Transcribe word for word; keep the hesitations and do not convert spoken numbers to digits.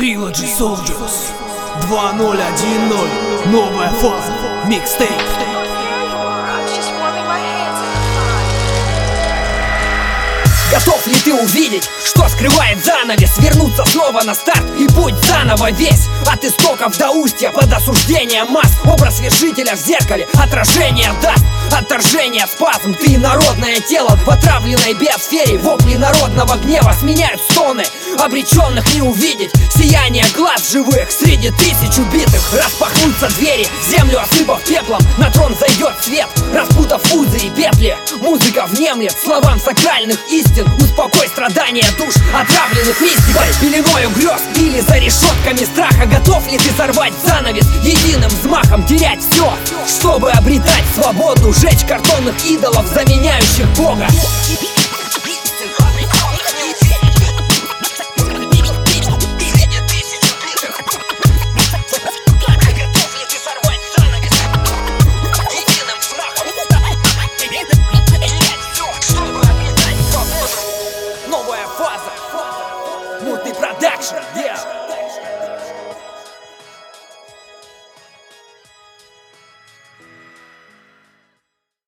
Trilogy Soldiers два ноль один ноль. Новая фаза. Микстейп. Готов ли ты увидеть, что скрывает занавес? Вернуться снова на старт и путь заново весь. От истоков до устья, под осуждением масс. Образ вершителя в зеркале отражение даст. Отторжение, спазм, ты народное тело в отравленной биосфере. Вопли народного гнева сменяют стоны обреченных не увидеть. Сияние глаз живых среди тысяч убитых. Распахнутся двери, землю осыпав пеплом. На трон зайдет свет, распутав узы и петли. Музыка внемлет словам сакральных истин. Успокой страдания душ, отравленных мистикой, пеленою грез или за решетками страха. Готов ли ты сорвать занавес единым взмахом, терять все, чтобы обретать свободу, жечь картонных идолов, заменяющих Бога?